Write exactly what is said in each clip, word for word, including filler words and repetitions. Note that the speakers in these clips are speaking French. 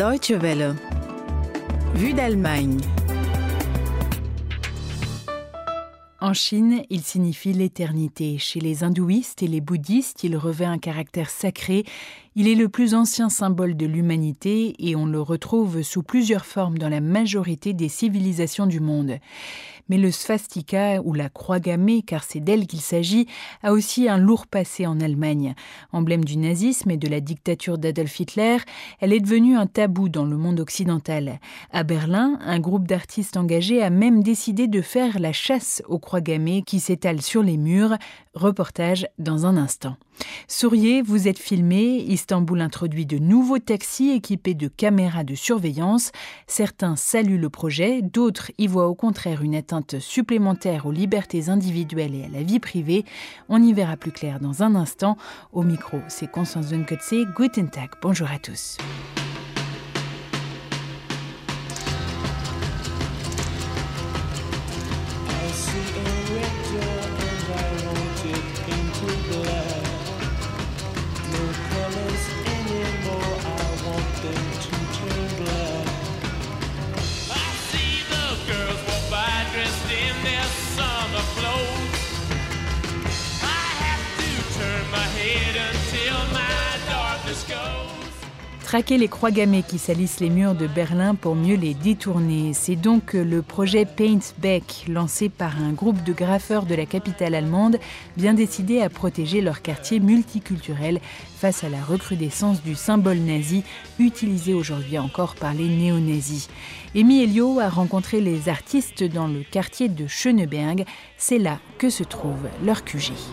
Deutsche Welle. Vue d'Allemagne. En Chine, il signifie l'éternité. Chez les hindouistes et les bouddhistes, il revêt un caractère sacré. Il est le plus ancien symbole de l'humanité et on le retrouve sous plusieurs formes dans la majorité des civilisations du monde. Mais le svastika, ou la croix gammée, car c'est d'elle qu'il s'agit, a aussi un lourd passé en Allemagne. Emblème du nazisme et de la dictature d'Adolf Hitler, elle est devenue un tabou dans le monde occidental. À Berlin, un groupe d'artistes engagés a même décidé de faire la chasse aux croix gammées qui s'étalent sur les murs. Reportage dans un instant. Souriez, vous êtes filmé. Istanbul introduit de nouveaux taxis équipés de caméras de surveillance. Certains saluent le projet, d'autres y voient au contraire une atteinte supplémentaire aux libertés individuelles et à la vie privée. On y verra plus clair dans un instant. Au micro, c'est Constance Dunkotze. Guten Tag, bonjour à tous. Traquer les croix gammées qui salissent les murs de Berlin pour mieux les détourner. C'est donc le projet Paint Back, lancé par un groupe de graffeurs de la capitale allemande, bien décidé à protéger leur quartier multiculturel face à la recrudescence du symbole nazi, utilisé aujourd'hui encore par les néo-nazis. Amy Elio a rencontré les artistes dans le quartier de Schöneberg. C'est là que se trouve leur Q G.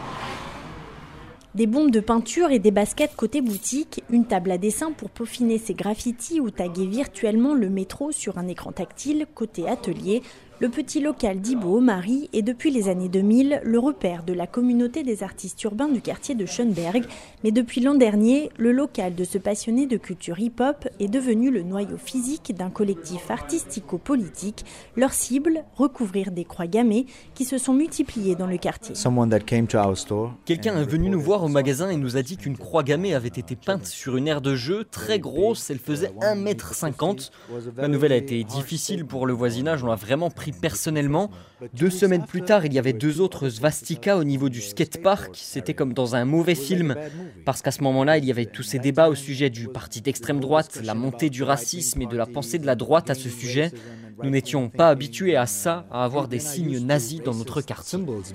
Des bombes de peinture et des baskets côté boutique, une table à dessin pour peaufiner ses graffitis ou taguer virtuellement le métro sur un écran tactile côté atelier. Le petit local d'Ibo Marie est depuis les années deux mille le repère de la communauté des artistes urbains du quartier de Schöneberg. Mais depuis l'an dernier, le local de ce passionné de culture hip-hop est devenu le noyau physique d'un collectif artistico-politique. Leur cible, recouvrir des croix gammées qui se sont multipliées dans le quartier. Quelqu'un est venu nous voir au magasin et nous a dit qu'une croix gammée avait été peinte sur une aire de jeu très grosse, elle faisait un mètre cinquante. La nouvelle a été difficile pour le voisinage, on l'a vraiment pris personnellement. Deux semaines plus tard, il y avait deux autres swastikas au niveau du skatepark. C'était comme dans un mauvais film, parce qu'à ce moment-là, il y avait tous ces débats au sujet du parti d'extrême droite, la montée du racisme et de la pensée de la droite à ce sujet. Nous n'étions pas habitués à ça, à avoir des signes nazis dans notre quartier.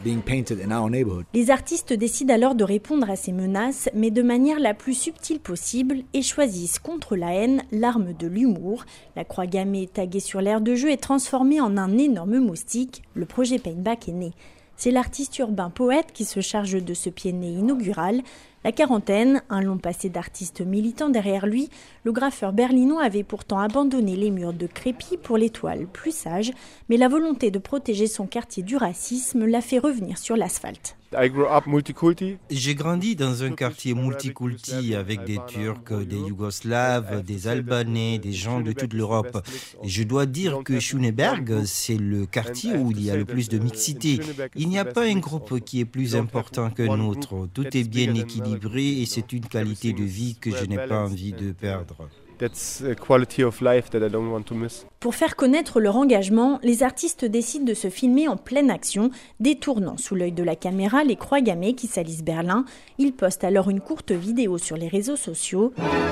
Les artistes décident alors de répondre à ces menaces, mais de manière la plus subtile possible, et choisissent contre la haine l'arme de l'humour. La croix gammée taguée sur l'aire de jeu est transformée en un énorme moustique. Le projet Paint Back est né. C'est l'artiste urbain poète qui se charge de ce pied né inaugural. La quarantaine, un long passé d'artiste militant derrière lui, le graffeur berlinois avait pourtant abandonné les murs de crépi pour les toiles plus sages, mais la volonté de protéger son quartier du racisme l'a fait revenir sur l'asphalte. J'ai grandi dans un quartier multiculti avec des Turcs, des Yougoslaves, des Albanais, des gens de toute l'Europe. Et je dois dire que Schöneberg, c'est le quartier où il y a le plus de mixité. Il n'y a pas un groupe qui est plus important qu'un autre. Tout est bien équilibré et c'est une qualité de vie que je n'ai pas envie de perdre. That's a quality of life that I don't want to miss. Pour faire connaître leur engagement, les artistes décident de se filmer en pleine action, détournant sous l'œil de la caméra les croix gammées qui salissent Berlin. Ils postent alors une courte vidéo sur les réseaux sociaux.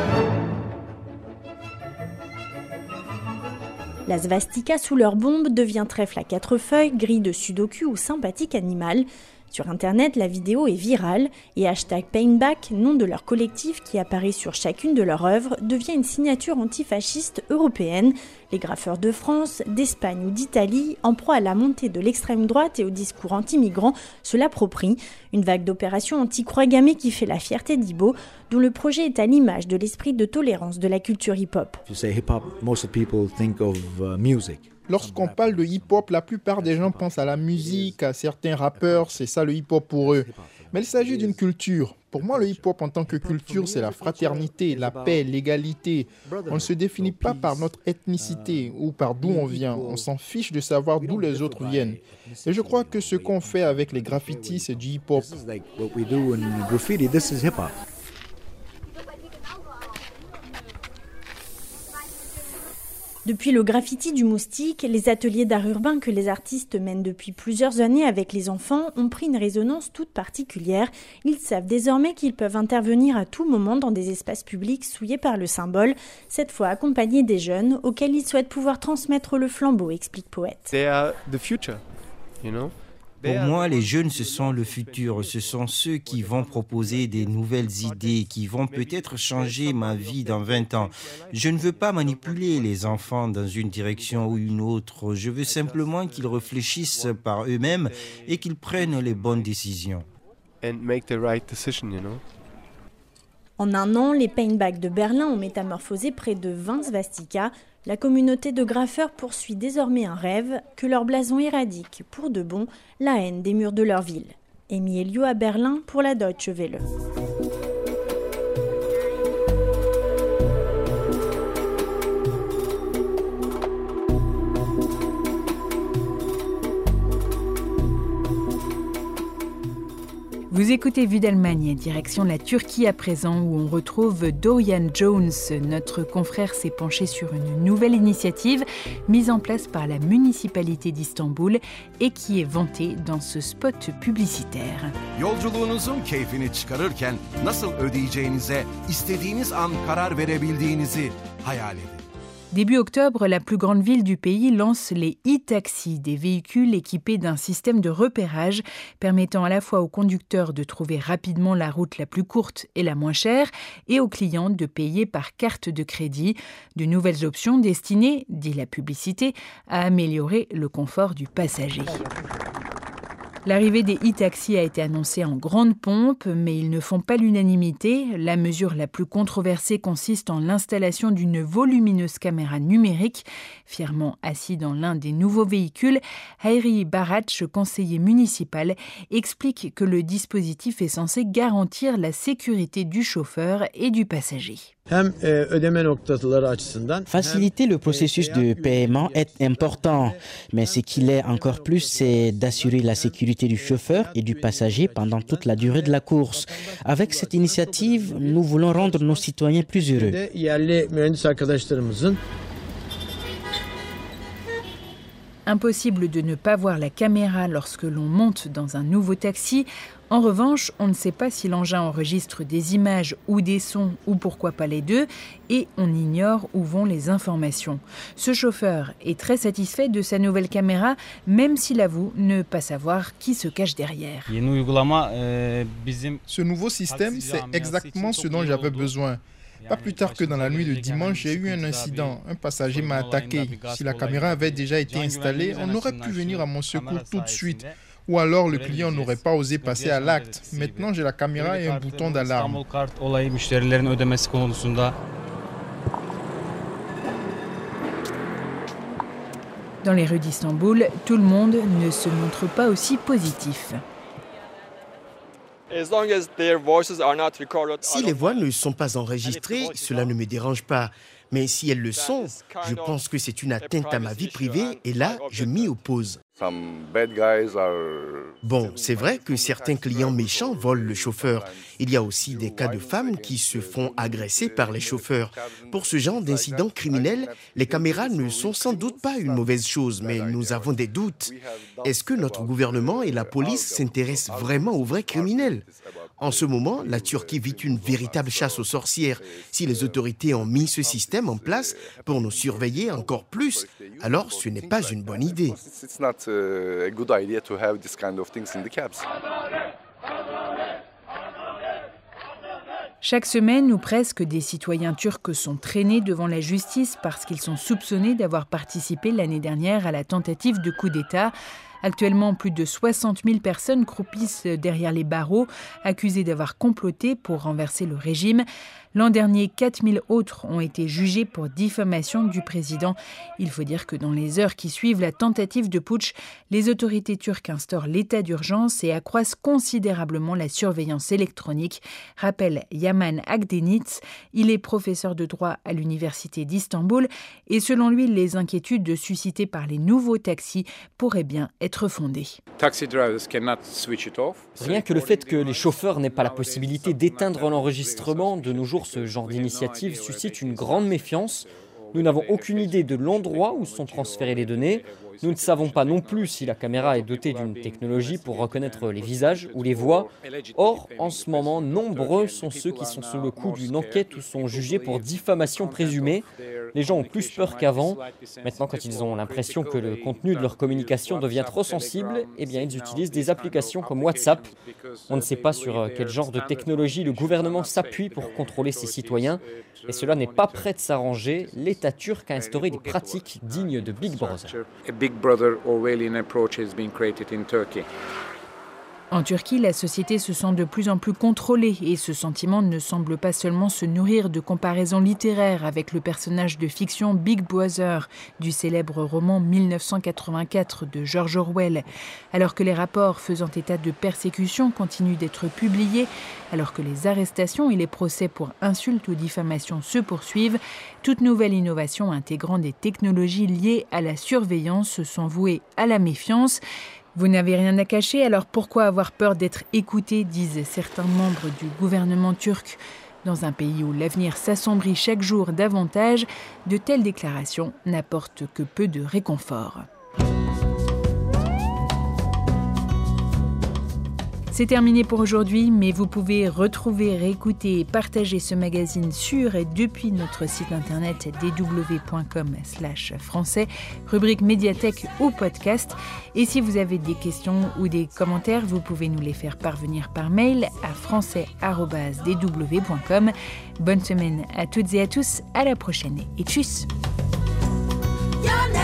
La svastika sous leur bombe devient trèfle à quatre feuilles, grille de sudoku ou sympathique animal. Sur Internet, la vidéo est virale et hashtag Paintback, nom de leur collectif qui apparaît sur chacune de leurs œuvres, devient une signature antifasciste européenne. Les graffeurs de France, d'Espagne ou d'Italie, en proie à la montée de l'extrême droite et au discours anti-migrants, se l'approprient. Une vague d'opérations anti-croix gammée qui fait la fierté d'Ibo, dont le projet est à l'image de l'esprit de tolérance de la culture hip-hop. Lorsqu'on parle de hip-hop, la plupart des gens pensent à la musique, à certains rappeurs, c'est ça le hip-hop pour eux. Mais il s'agit d'une culture. Pour moi, le hip-hop en tant que culture, c'est la fraternité, la paix, l'égalité. On ne se définit pas par notre ethnicité ou par d'où on vient. On s'en fiche de savoir d'où les autres viennent. Et je crois que ce qu'on fait avec les graffitis, c'est du hip-hop. Depuis le graffiti du moustique, les ateliers d'art urbain que les artistes mènent depuis plusieurs années avec les enfants ont pris une résonance toute particulière. Ils savent désormais qu'ils peuvent intervenir à tout moment dans des espaces publics souillés par le symbole, cette fois accompagnés des jeunes auxquels ils souhaitent pouvoir transmettre le flambeau, explique Poète. They are the future, you know. Pour moi, les jeunes, ce sont le futur. Ce sont ceux qui vont proposer des nouvelles idées, qui vont peut-être changer ma vie dans vingt ans. Je ne veux pas manipuler les enfants dans une direction ou une autre. Je veux simplement qu'ils réfléchissent par eux-mêmes et qu'ils prennent les bonnes décisions. And make the right decision, you know. En un an, les Paintbags de Berlin ont métamorphosé près de vingt svastikas. La communauté de graffeurs poursuit désormais un rêve, que leur blason éradique pour de bon la haine des murs de leur ville. Amy Elio à Berlin pour la Deutsche Welle. Vous écoutez Vue d'Allemagne, direction la Turquie à présent, où on retrouve Dorian Jones. Notre confrère s'est penché sur une nouvelle initiative mise en place par la municipalité d'Istanbul et qui est vantée dans ce spot publicitaire. Yolculuğunuzun keyfini çıkarırken nasıl ödeyeceğinize istediğiniz an karar verebildiğinizi hayal edin. Début octobre, la plus grande ville du pays lance les e-taxis, des véhicules équipés d'un système de repérage permettant à la fois aux conducteurs de trouver rapidement la route la plus courte et la moins chère et aux clients de payer par carte de crédit. De nouvelles options destinées, dit la publicité, à améliorer le confort du passager. L'arrivée des e-taxis a été annoncée en grande pompe, mais ils ne font pas l'unanimité. La mesure la plus controversée consiste en l'installation d'une volumineuse caméra numérique. Fièrement assis dans l'un des nouveaux véhicules, Hayri Barac, conseiller municipal, explique que le dispositif est censé garantir la sécurité du chauffeur et du passager. Faciliter le processus de paiement est important, mais ce qu'il est encore plus, c'est d'assurer la sécurité du chauffeur et du passager pendant toute la durée de la course. Avec cette initiative, nous voulons rendre nos citoyens plus heureux. Impossible de ne pas voir la caméra lorsque l'on monte dans un nouveau taxi. En revanche, on ne sait pas si l'engin enregistre des images ou des sons ou pourquoi pas les deux et on ignore où vont les informations. Ce chauffeur est très satisfait de sa nouvelle caméra, même s'il avoue ne pas savoir qui se cache derrière. Ce nouveau système, c'est exactement ce dont j'avais besoin. Pas plus tard que dans la nuit de dimanche, j'ai eu un incident. Un passager m'a attaqué. Si la caméra avait déjà été installée, on aurait pu venir à mon secours tout de suite. Ou alors le client n'aurait pas osé passer à l'acte. Maintenant, j'ai la caméra et un bouton d'alarme. Dans les rues d'Istanbul, tout le monde ne se montre pas aussi positif. Si les voix ne sont pas enregistrées, cela ne me dérange pas. Mais si elles le sont, je pense que c'est une atteinte à ma vie privée et là, je m'y oppose. Bon, c'est vrai que certains clients méchants volent le chauffeur. Il y a aussi des cas de femmes qui se font agresser par les chauffeurs. Pour ce genre d'incidents criminels, les caméras ne sont sans doute pas une mauvaise chose, mais nous avons des doutes. Est-ce que notre gouvernement et la police s'intéressent vraiment aux vrais criminels ? En ce moment, la Turquie vit une véritable chasse aux sorcières. Si les autorités ont mis ce système en place pour nous surveiller encore plus, alors ce n'est pas une bonne idée. Chaque semaine ou presque, des citoyens turcs sont traînés devant la justice parce qu'ils sont soupçonnés d'avoir participé l'année dernière à la tentative de coup d'État. Actuellement, plus de soixante mille personnes croupissent derrière les barreaux, accusées d'avoir comploté pour renverser le régime. L'an dernier, quatre mille autres ont été jugés pour diffamation du président. Il faut dire que dans les heures qui suivent la tentative de putsch, les autorités turques instaurent l'état d'urgence et accroissent considérablement la surveillance électronique, rappelle Yaman Akdeniz. Il est professeur de droit à l'université d'Istanbul et selon lui, les inquiétudes suscitées par les nouveaux taxis pourraient bien être fondées. Rien que le fait que les chauffeurs n'aient pas la possibilité d'éteindre l'enregistrement, de nos jours, ce genre d'initiative suscite une grande méfiance. Nous n'avons aucune idée de l'endroit où sont transférées les données. Nous ne savons pas non plus si la caméra est dotée d'une technologie pour reconnaître les visages ou les voix. Or, en ce moment, nombreux sont ceux qui sont sous le coup d'une enquête ou sont jugés pour diffamation présumée. Les gens ont plus peur qu'avant. Maintenant, quand ils ont l'impression que le contenu de leur communication devient trop sensible, eh bien, ils utilisent des applications comme WhatsApp. On ne sait pas sur quel genre de technologie le gouvernement s'appuie pour contrôler ses citoyens. Et cela n'est pas prêt de s'arranger. L'État turc a instauré des pratiques dignes de Big Brother. En Turquie, la société se sent de plus en plus contrôlée et ce sentiment ne semble pas seulement se nourrir de comparaisons littéraires avec le personnage de fiction Big Brother du célèbre roman mille neuf cent quatre-vingt-quatre de George Orwell. Alors que les rapports faisant état de persécutions continuent d'être publiés, alors que les arrestations et les procès pour insultes ou diffamations se poursuivent, toute nouvelle innovation intégrant des technologies liées à la surveillance sont vouées à la méfiance. Vous n'avez rien à cacher, alors pourquoi avoir peur d'être écouté, disent certains membres du gouvernement turc. Dans un pays où l'avenir s'assombrit chaque jour davantage, de telles déclarations n'apportent que peu de réconfort. C'est terminé pour aujourd'hui, mais vous pouvez retrouver, réécouter et partager ce magazine sur et depuis notre site internet d w point com slash français, rubrique médiathèque ou podcast. Et si vous avez des questions ou des commentaires, vous pouvez nous les faire parvenir par mail à français arobase d w point com. Bonne semaine à toutes et à tous, à la prochaine et tchuss!